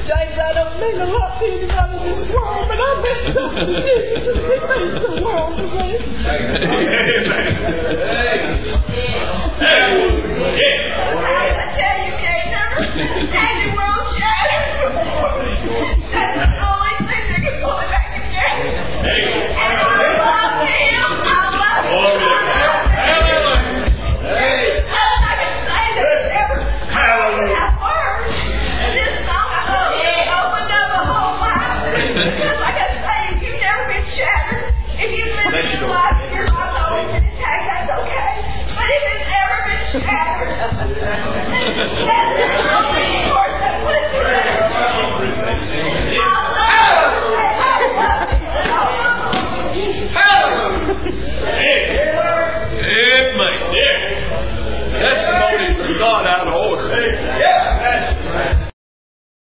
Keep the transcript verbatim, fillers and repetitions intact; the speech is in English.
things I don't mean a lot to anybody in this world, but I meant something to Jesus. He means the world to me. I tell you, Kate, never had the world shattered before. That's the only thing that can pull it back together. And I love him. I love him. I can say that it's ever that word. This song, I love it. Opened up a whole mind. Because like I say, if you've never been shattered, if you've lived your life and your life's always been intact, that's okay. But if it's ever been shattered, that's the